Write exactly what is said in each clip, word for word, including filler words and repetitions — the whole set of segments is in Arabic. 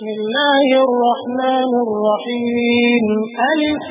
بسم الله الرحمن الرحيم. ألف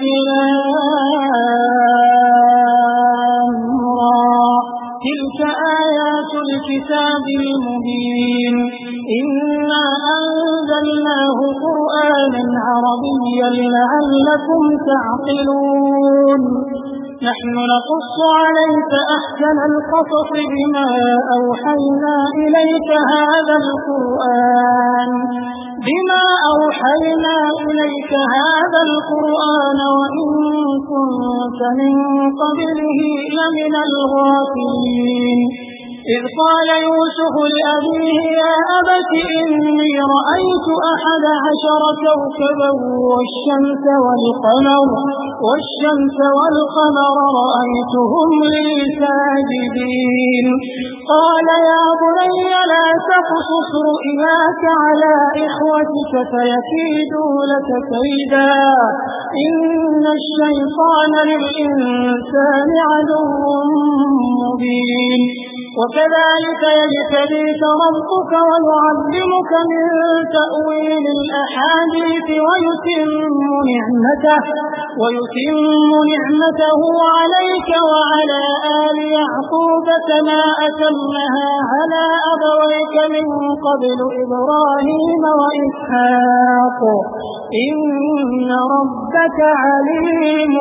لام را تلك آيات الكتاب المبين إنا أنزلناه قرآنا عربيا لعلكم تعقلون نحن نقص عليك أحسن القصص بما أوحينا إليك هذا القرآن بما أوحينا إليك هذا القرآن وإن كنت من قبله لمن الغافلين إذ قال يوسف لأبيه يا أبت إني رأيت أحد عشر كوكبا والشمس والقمر والشمس والقمر رأيتهم لي ساجدين قال يا بني لا تقصص رؤياك على إخوتك فيكيدوا لك كيدا إن الشيطان للإنسان عدو مبين وكذلك يجتبيك ربك ويعلمك من تأويل الأحاديث ويتم نعمته ويتم نعمته عليك وعلى آل يعقوب كما أتمها على أبويك من قبل إبراهيم وإسحاق إن ربك عليم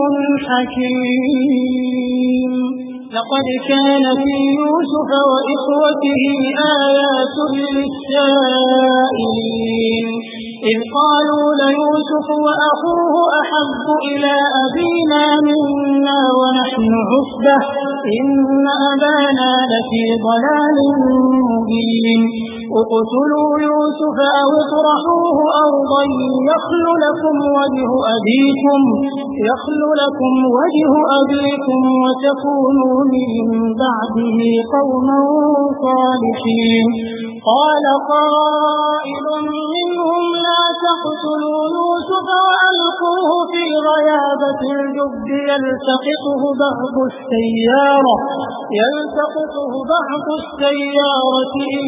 حكيم لقد كان في يوسف وإخوته آيات للسائلين إذ قالوا ليوسف وأخوه أحب إلى أبينا منا ونحن عصبة إن أبانا لفي ضلال مبين اقتلوا يوسف أو اطرحوه أرضا يخل لكم وجه أبيكم يخل لكم وجه أبيكم وتكونوا من بعده قوما صالحين قال قائل منهم لا تقتلوا يوسف وألقوه في غيابة الجب يلتقطه بعض السيارة يلتقطه بعض السيارة إن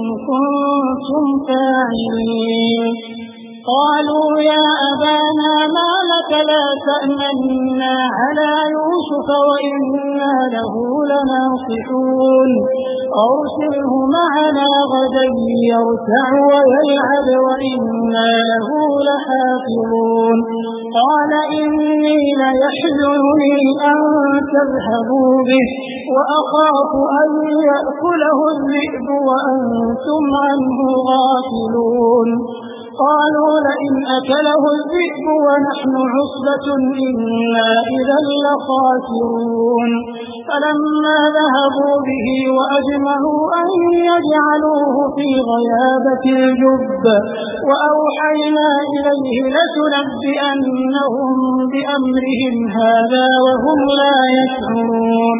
كنتم فاعلين قالوا يا أبانا ما لك لا تأمنا على يوسف وإنا له لناصحون أرسله معنا غدا يرتع ويلعب وإنا له لحافظون قال إني ليحزنني أن تذهبوا به وأخاف أن يأكله الذئب وأنتم عنه غافلون قالوا لئن أكله الذئب ونحن عصبة إنا إذا لخاسرون فلما ذهبوا به وأجمعوا أن يجعلوه في غيابة الجب وأوحينا إليه لتنبئنهم بأمرهم هذا وهم لا يشعرون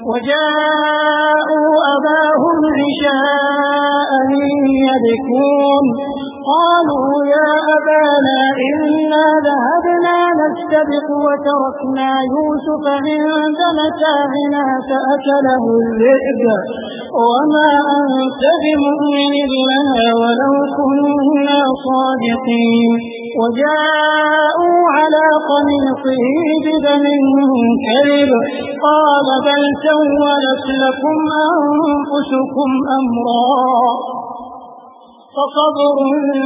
وجاءوا أباهم عشاء يبكون قالوا يا أبانا إنا ذهبنا نستبق وتركنا يوسف عند متاعنا فأكله الذئب وما أنت بمؤمن لنا ولو كنا صادقين وجاءوا على قميصه بدم كذب قال بل سولت لكم أنفسكم أمرا فصبر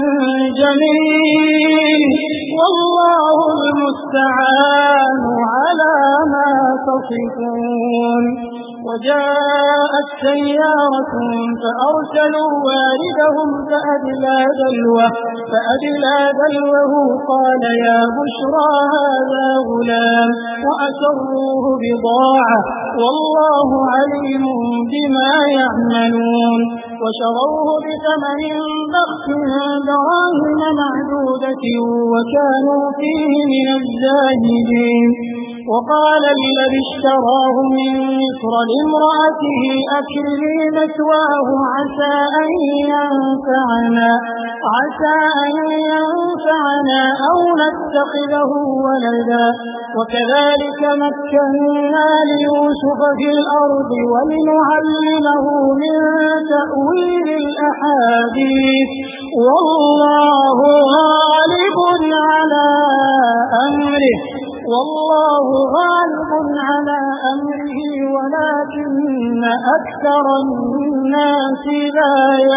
جميل والله المستعان على ما تصفون وجاءت سيارة فأرسلوا واردهم فأدلى دلوه فأدلى دلوه قال يا بشرى هذا غلام وأسروه بضاعة والله عليم بما يعملون وشروه بثمن بخس دراهم معدودة وكانوا فيه من الزاهدين وقال الذي اشتراه من مصر لامرأته أكرمي مثواه عسى أن ينفعنا عسى أن ينفعنا أو نتخذه ولدا وكذلك مكنا ليوسف في الأرض ولنعلمه من تأويل الأحاديث والله أكثر الناس لا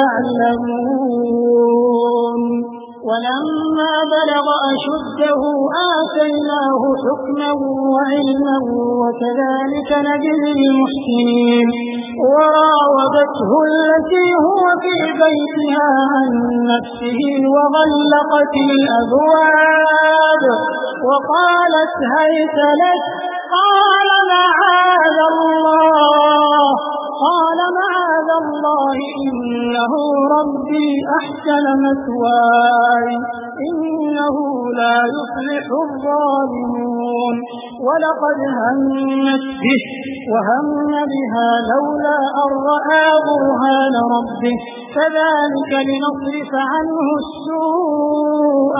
يعلمون ولما بلغ أشده آتيناه حكما وعلما وكذلك نجزي المحسنين وراودته التي هو في بيتها عن نفسه وغلقت الأبواب وقالت هيت لك قال معاذ الله قال معاذ الله إنه ربي أحسن مثواي إنه لا يفلح الظالمون ولقد همت به وهم بها لولا أن رأى برهان ربه كذلك لنصرف عنه السوء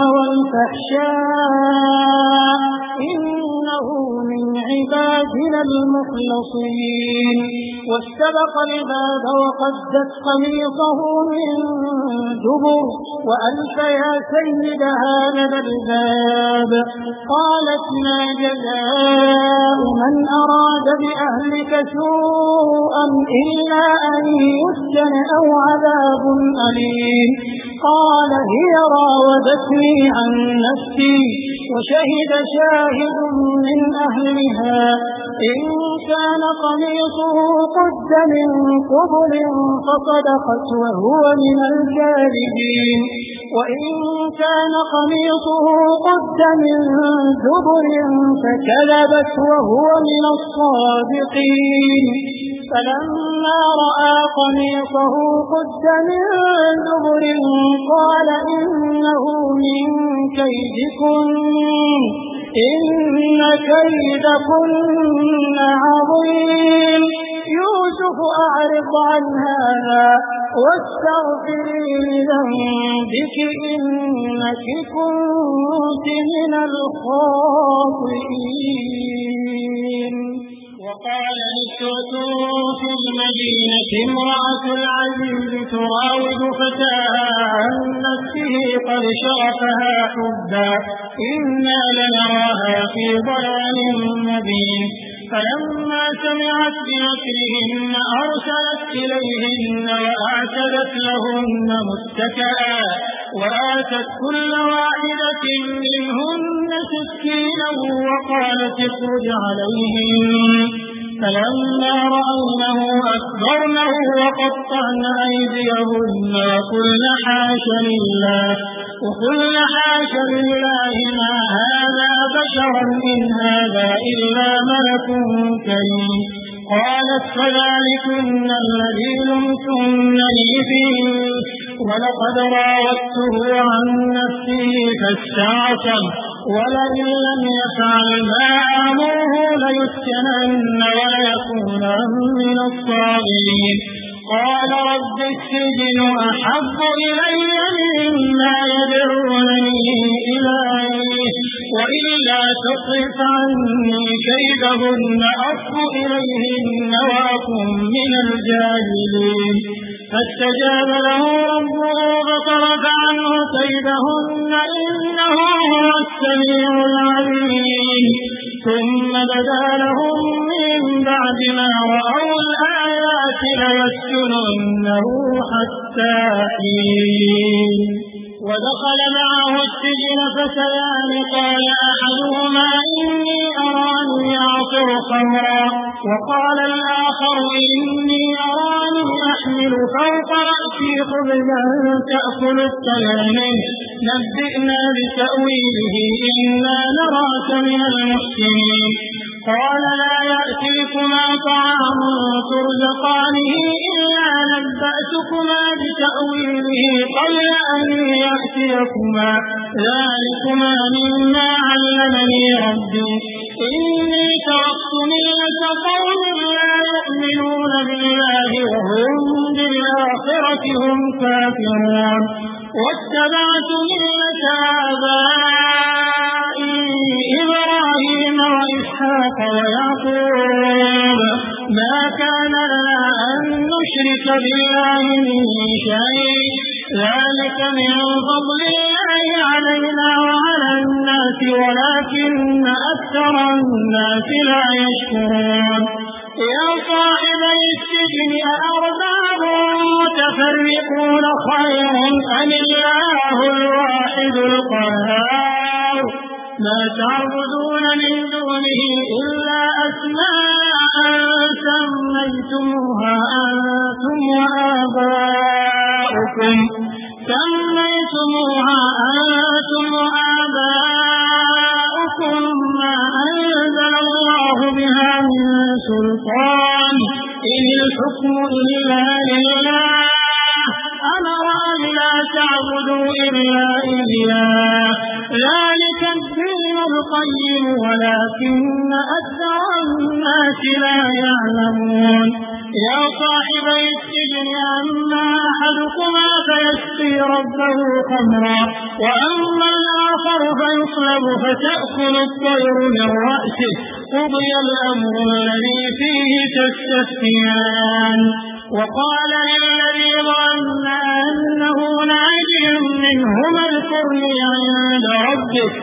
والفحشاء إنه من عبادنا المخلصين واستبق الباب وقدت قميصه من دبر وألف يا سيدها لدى الباب قالت ما جزاء من أراد بأهلك سوءا إلا أن يسجن أو عذاب أليم قال هي راودتني عن نفسي وشهد شاهد من أهلها إن كان قميصه قد من قبل فصدقت وهو من الكاذبين وإن كان قميصه قد من دبر فكذبت وهو من الصادقين فلما رأى قميصه قد من دبر قال إنه من كيدكن إن كيدكن عظيم يوسف أعرض عن هذا واستغفري لذنبك إنك كنت من الخاطئين وقال نسوة في المدينة امرأة العزيز تراود فتاها عن نفسه قد شغفها حبا إنا لنراها في ضلال مبين فلما سمعت بمكرهن أرسلت إليهن وأعتدت لهن متكئا وآتت كل واحدة منهن سكينا وقالت اخرج عليهم فلما رأينه أكبرنه وقطعن أيديهن وقلن حاش لله وقلن حاش لله ما هذا بشرا إن هذا إلا ملك كريم قالت فذلكن الذي لمتنني فيه ولقد راودته عن نفسه فاستعصم ولئن لم يفعل ما آمره ليسجنن وليكونا من الصاغرين قال رب السجن أحب إلي مما يدعونني إليه وإلا تصرف عني كيدهن أصب إليهن وأكن من الجاهلين فاستجاب له ربه فصرف عنه كيدهن إنه هو السميع العليم ثم بدا لهم من بعد ما رأوا الآيات ليسجننه حتى حين ودخل معه السجن فتيان قال أحدهما إني أراني أعصر خمرا وقال الآخر إني أراني أحمل فوق رأسي خبزا تأكل الطير منه نبئنا بتأويله إنا نراك من المحسنين قال لا يأتيكما طعام ترزقانه إلا نبأتكما بتأويله قبل أن يأتيكما ذلكما مما علمني ربي إني تركت ملة قوم لا يؤمنون بالله وهم بالآخرة هم كافرون واتبعت ملة آبائي إبراهيم وإسحاق ويعقوب ما كان لنا أن نشرك بالله من شيء ذلك من فضل الله علينا وعلى الناس ولكن أكثر الناس لا يشكرون يا صاحبي السجن من الله الواحد القهار ما تعبدون من دونه إلا أسماء سميتموها أنتم وآباؤكم سميتموها أنتم وآباؤكم ما أنزل الله بها من سلطان إن الحكم إلا لله أمر أن لا تعبدوا إلا إياه ذلك الدين القيم ولكن أكثر الناس لا يعلمون يا صاحبي السجن أما أحدكما فيسقي ربه خمرا وأما الآخر فيصلب فتأكل الطير من رأسه قضي الأمر الذي فيه تستفتيان وقال للذي ظن أنه ناج منهما اذكرني عند ربك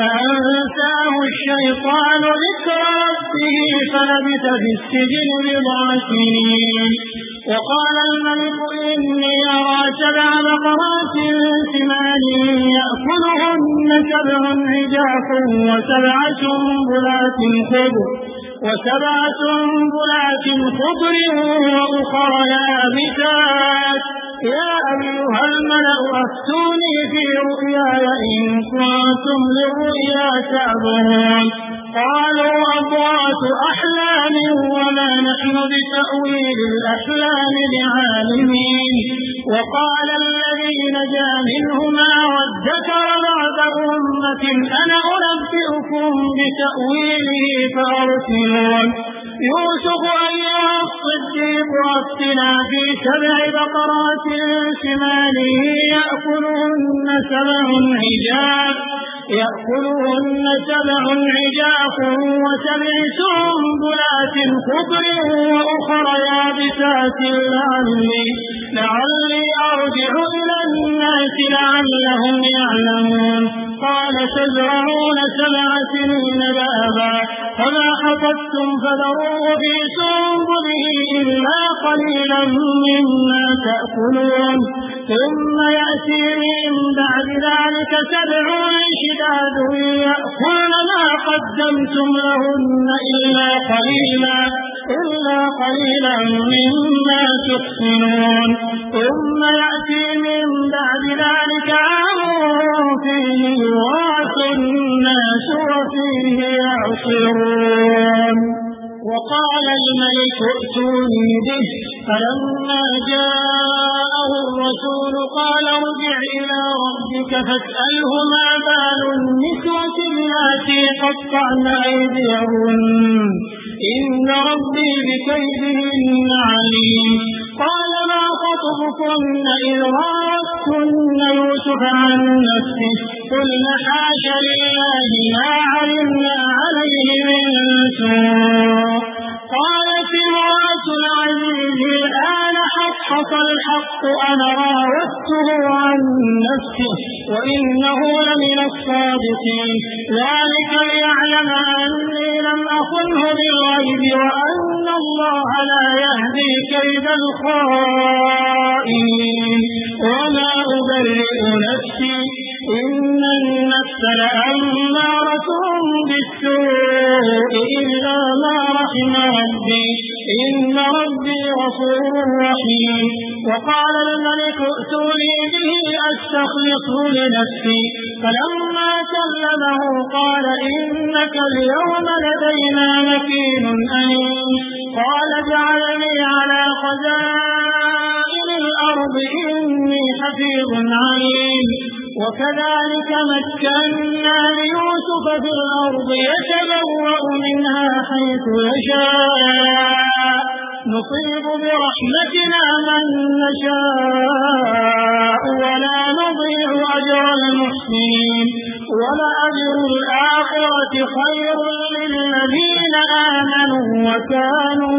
فأنساه الشيطان ذكر ربه فلبث في السجن بضع سنين وقال الملك إني أرى سبع بقرات سمان يأكلهن سبع عجاف وسبع سنبلات خضر وسبع سنبلات خضر وأخر يابسات يا أيها الملأ أفتوني في رؤياي إن كنتم للرؤيا تعبرون قالوا أضغاث أحلام وما نحن بتأويل الأحلام بعالمين وقال الذي نجا منهما وادكر بعد أمة أنا أنبئكم بتأويله فأرسلون يوسف أيها الصديق أفتنا في سبع بقرات سمان يأكلهن سبع عجاف يأكلهن سبع عجاف وسبع سنبلات خضر وأخر يابسات لعلي لعلي أرجع إلى الناس لعلهم يعلمون قال تزرعون سبع سنين دابا فما حصدتم فذروه في سنبله إلا قليلا مما تأكلون ثم يأتي من بعد ذلك سبع شداد يأكلن ما قدمتم لهن إلا قليلا إلا قليلا مما تحصنون ثم يأتي من بعد ذلك عام فيه يغاث الناس وفيه يعصرون وقال الملك ائتوني به فلما جاءه الرسول قال ارجع إلى ربك فاسأله ما بال النسوة اللاتي قطعن أيديهن إن ربي بكيدهن عليم قال ما خطبكن إذ راوتن يوسف عن نفسه قلن حاش لله ما علمنا عليه من سوء قالت امرأة العزيز الآن حصحص الحق أنا راودته عن نفسه وإنه لمن الصادقين ذلك ليعلم أني لم أخنه بالغيب وأن الله لا يهدي كيد الخائنين وما أبرئ نفسي إن النفس لأمارة بالسوء إلا ما رحم ربي إن ربي غفور رحيم وقال الملك ائتوني به أستخلصه لنفسي فلما كلمه قال إنك اليوم لدينا مكين أمين قال اجعلني على خزائن الأرض إني حفيظ عليم وكذلك مكنا ليوسف في الأرض يتبوأ منها حيث يشاء نصيب برحمتنا من نشاء ولا نضيع أجر المحسنين ولأجر الآخرة خير للذين آمنوا وكانوا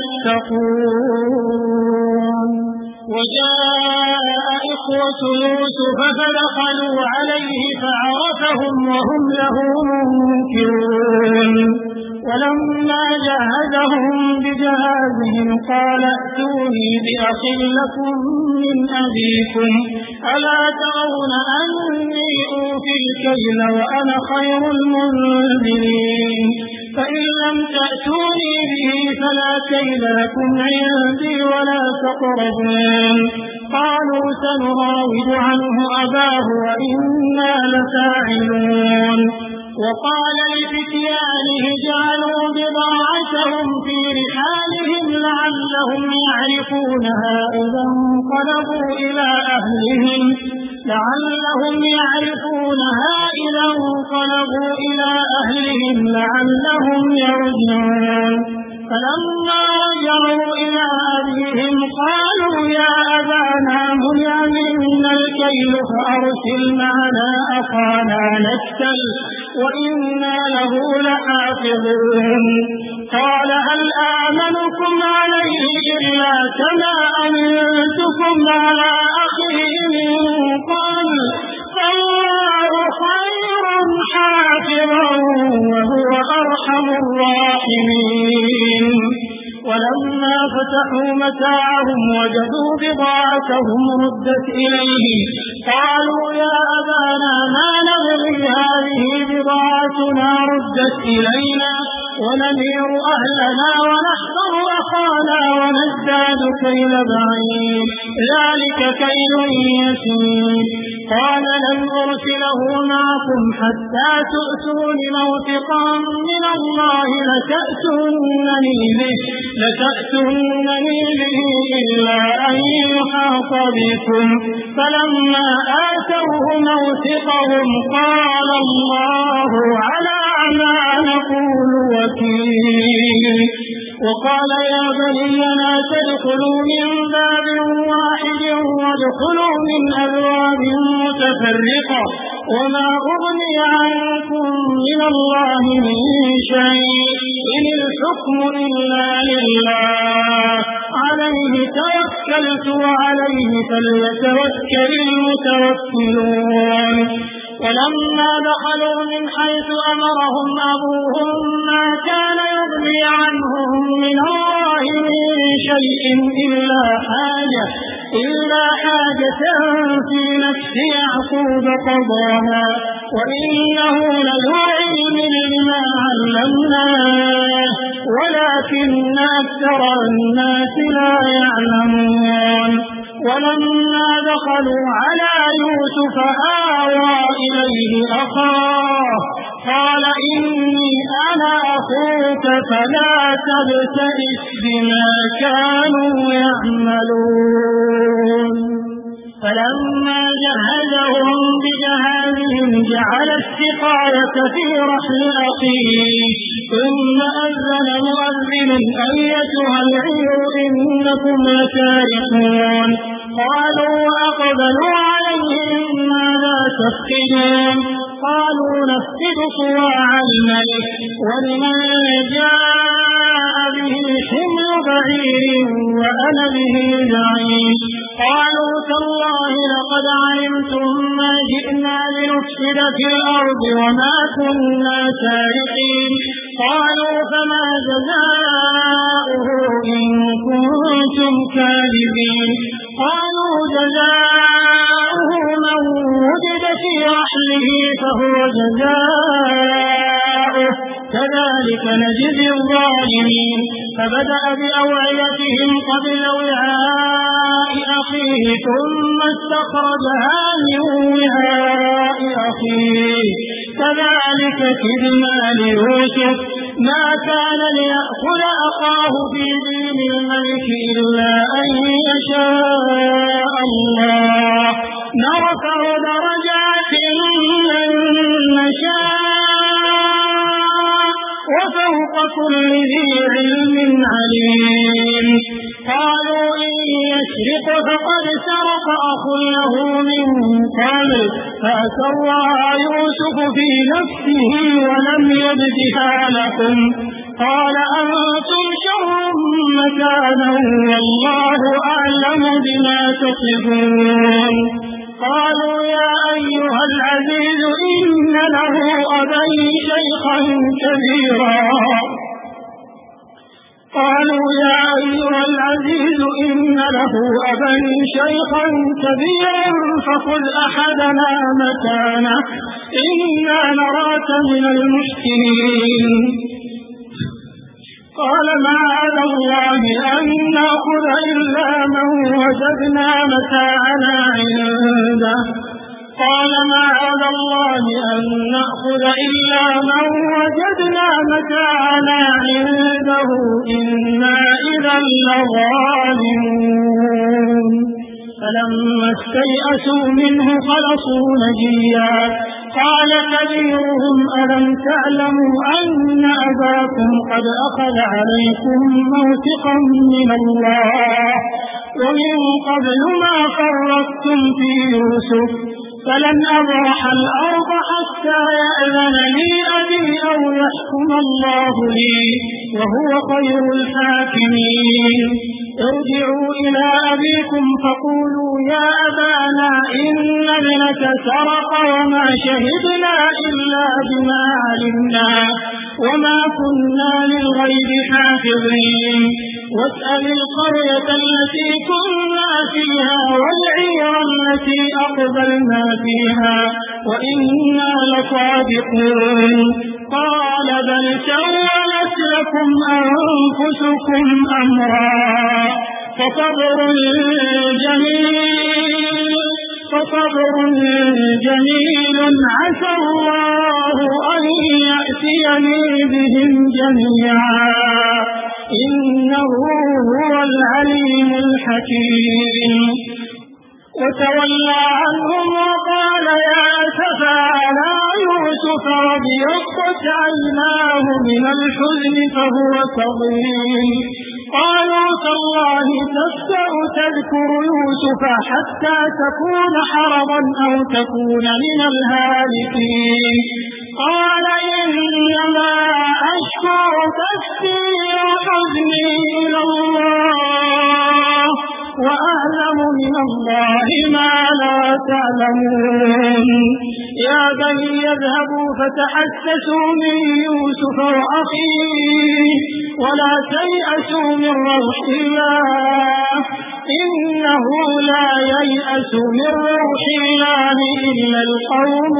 يتقون وجاء إخوة يوسف فدخلوا عليه فعرفهم وهم له منكرون ولما جهزهم بجهازهم قال ائتوني بأخ لكم من أبيكم ألا ترون أني أوفي الكيل وأنا خير المنزلين فإن لم تأتوني به فلا كيل لكم عندي ولا تقربون قالوا سنراود عنه أباه وإنا لفاعلون وقال لفتيانه جعلوا بضاعتهم في رحالهم لعلهم يعرفونها إذا انقلبوا إلى أهلهم لعلهم يعرفونها إذا انقلبوا إلى أهلهم لعلهم يرجعون فلما رجعوا إلى أبيهم قالوا يا أبانا منع منا الكيل فأرسل معنا أخانا نكتل وإنا له لحافظون قال هل آمنكم عليه إلا كما أمنتكم على أخيه من قبل فالله خير حافظا وهو أرحم الراحمين ولما فتحوا متاعهم وجدوا بضاعتهم ردت إليه قالوا يا أبانا ما نبغي هذه بضاعتنا ردت إلينا ونمير أهلنا ونحفظ أخانا ونزداد كيل بعير ذلك كيل يسير قال لن أرسله معكم حتى تؤتون موثقا من الله لتأتونني به لتأتونني به إلا أن يحاط بكم فلما آتوه موثقهم قال الله على ما نقول وكيل وقال يا بني لا تدخلوا من باب واحد وادخلوا من أبواب متفرقة وما أغني عنكم من الله من شيء إن الحكم إلا لله عليه توكلت وعليه فليتوكل المتوكلون ولما دخلوا من حيث أمرهم أبوهم ما كان يغني عنهم من الله من شيء إلا حاجة إلا حاجة في نفس يعقوب قضاها وإنه لذو علم لما علمناه ولكن أكثر الناس لا يعلمون ولما دخلوا على يوسف آوى إليه أخاه قال إني أنا أخوك فلا تبتئس بما كانوا يعملون فلما جهزهم بجهازهم جعل السقاية في رحل أخيه ثم أذن مؤذن أيتها العير إنكم لسارقون قالوا وأقبلوا عليهم ماذا تفقدون قالوا نفقد صواع الملك ولمن جاء به حمل بعير وأنا به زعيم قالوا تالله لقد علمتم ما جئنا لنفسد في الأرض وما كنا سارقين قالوا فما جزاؤه إن كنتم كاذبين قالوا جزاؤه من وجد في رحله فهو جزاؤه كذلك نجزي الظالمين فبدأ بأوعيتهم قبل وعاء أخيه ثم استخرجها من وعاء أخيه كذلك كدنا ليوسف ما كان ليأخذ أخاه في دين الملك إلا أن يشاء الله نرفع درجات من نشاء وفوق كل ذي علم عليم قالوا إن يسرق فقد سرق أخ له من قبل فأسرها يوسف في نفسه ولم يبدها لكم قال أنتم شر مكانا والله أعلم بما تصفون قالوا يا أيها العزيز إن له أبا شيخا كبيرا قالوا يا أيها العزيز إن له أبا شيخا كبيرا فخذ أحدنا مكانه إنا نراك من المحسنين قال معاذ الله أن نأخذ إلا من وجدنا متاعنا عنده قال معاذ الله أن نأخذ إلا من وجدنا متاعنا عنده إنا إذا لظالمون فلما استيئسوا منه خلصوا نجيا قال كبيرهم ألم تعلموا أن أباكم قد أخذ عليكم موثقا من الله ومن قبل ما فرطتم في يوسف فلن أبرح الأرض حتى يأذن لي أبي أو يحكم الله لي وهو خير الحاكمين ارجعوا إلى أبيكم فقولوا يا أبانا إن ابنك سرق وما شهدنا إلا بما علمنا وما كنا للغيب حافظين واسأل القرية التي كنا فيها والعير التي أقبلنا فيها وإنا لصادقون قال بل سولت لكم أنفسكم أمرا فصبر جميل فصبر جميل عسى الله أن يأتيني بهم جميعا إنه هو العليم الحكيم وتولى عنهم وقال يا أسفى على يوسف وابيضت عيناه من الحزن فهو كظيم قالوا تالله تفتأ تذكر يوسف حتى تكون حرضا أو تكون من الهالكين قال إنما أشكو بثي وحزني إلى الله وأعلم من الله ما لا تعلمون يا بني يذهبوا فتحسسوا من يوسف وأخيه ولا تيأسوا من روح الله إنه لا ييأس من روح الله إلا القوم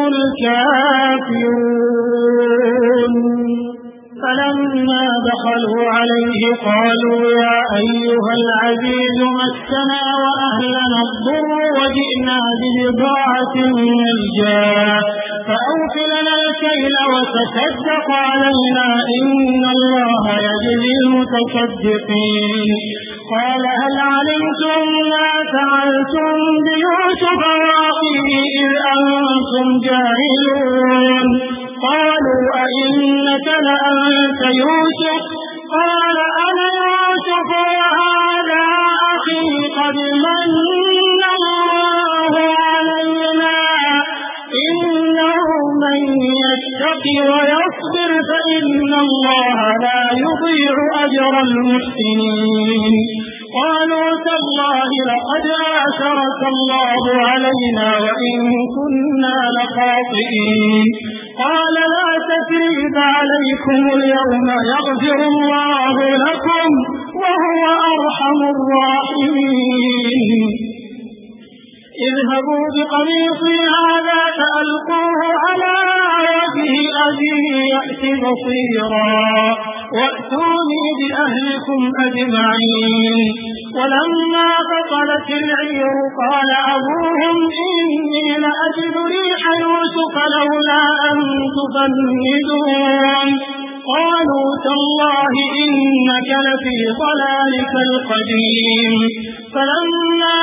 الكافرون فلما دخلوا عليه قالوا يا أيها العزيز مسنا وأهلنا الضر وجئنا ببضاعة مزجاة فأوف لنا الكيل وتصدق علينا إن الله يجزي المتصدقين قال هل علمتم ما فعلتم بيوسف وأخيه إذ أنتم جاهلون قالوا أئنك لأنت يوسف قال أنا يوسف وهذا أخي قد من الله علينا إنه من يتق ويصبر فإن الله لا يضيع أجر المحسنين قالوا تالله لقد آثرك الله علينا وإن كنا لخاطئين قال لا تثريب عليكم اليوم يغفر الله لكم وهو أرحم الراحمين اذهبوا بقميصي هذا فألقوه على وجه أبي يأت بصيرا وأتوني بأهلكم أجمعين ولما فصلت العير قال أبوهم إني لأجد ريح يوسف لولا أن تفندون قالوا تالله إنك لفي ضلالك القديم فلما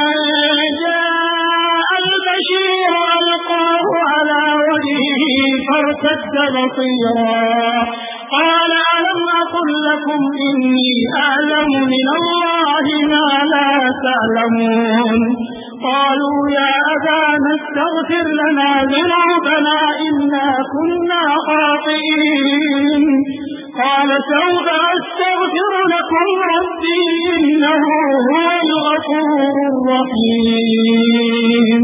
جاء البشير ألقاه على وجهه فارتد بصيرا قال ألم أقل لكم إني أعلم من الله ما لا تعلمون قالوا يا أبانا استغفر لنا ذنوبنا إنا كنا خاطئين قال سوف أستغفر لكم ربي إنه هو الغفور الرحيم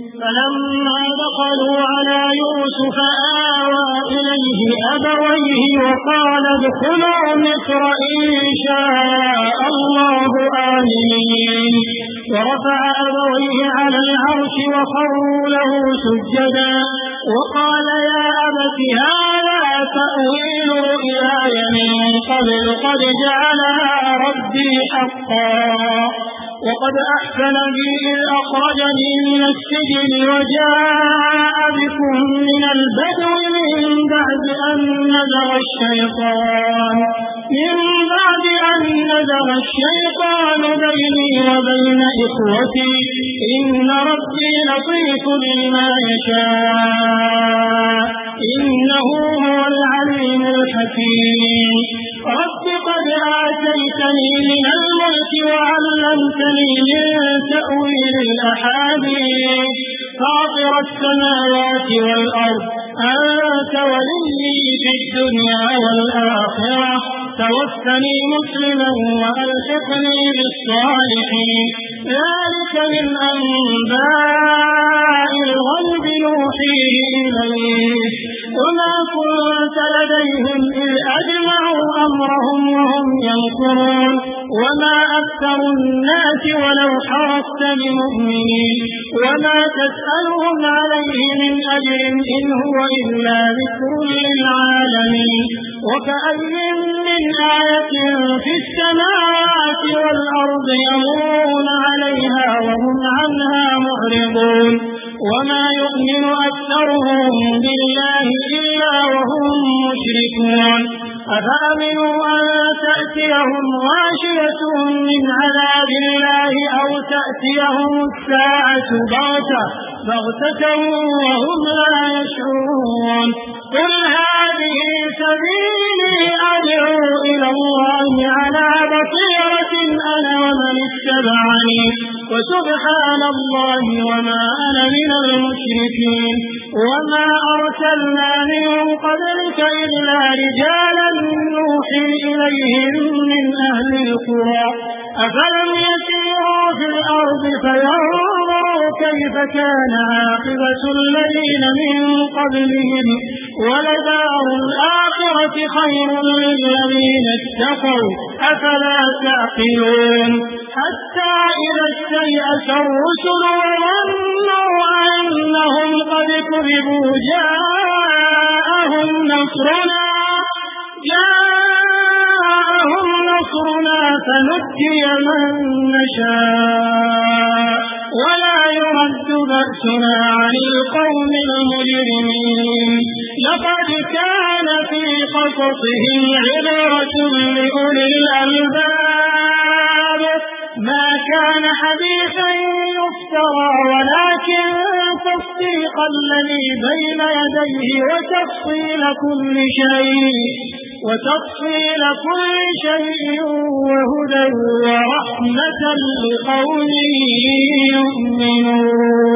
فلما دخلوا على يوسف آوى إليه أبويه وقال ادخلوا مصر إن شاء الله آمنين ورفع أبويه على العرش وخروا له سجدا وقال يا أبت هذا تأويل رؤياي من قبل قد جعلها ربي حقا وقد أحسن بي إذ أخرجني من السجن وجاء بكم من البدو من بعد أن نزغ الشيطان من بعد أن نزغ الشيطان بيني وبين إخوتي إن ربي لطيف لما يشاء إنه هو العليم الحكيم رب قد آتيتني من الملك وعلمتني من تأويل الأحاديث فاطر السماوات والأرض أنت ولي في الدنيا والآخرة توفني مسلما وألحقني بالصالحين ذلك من أنباء الغيب نوحيه إليك وما كنت لديهم إذ أجمعوا أمرهم وهم يمكرون وما أكثر الناس ولو حرصت بمؤمنين وما تسألهم عليه من أجر إن هو إلا ذكر للعالمين وكأي من آية في السماوات والأرض يمرون عليها وهم عنها معرضون وما يؤمن أكثرهم بالله إلا وهم مشركون أفأمنوا أن تأتيهم غاشية من عذاب الله أو تأتيهم الساعة بغتة بغتة وهم لا يشعرون قل هذه سبيلي أدعو إلى الله على بصيرة أنا ومن اتبعني وسبحان الله وما أنا من المشركين وما أرسلنا من قبلك إلا رجالا نوحي إليهم من أهل القرى أفلم يسيروا في الأرض فينظروا كيف كان عاقبة الذين من قبلهم ولدار الآخرة خير للذين اتقوا أفلا تعقلون حتى إذا استيأس الرسل وظنوا أنهم قد كذبوا جاءهم نصرنا جاءهم نصرنا فنجي من نشاء ولا يرد بأسنا عن القوم المجرمين لقد كان في قصصهم عبرة لأولي الألباب ما كان حديثا يفترى ولكن تصديق الذي بين يديه وتفصيل كل شيء وتفصيل كل شيء وهدى ورحمة لقوم يؤمنون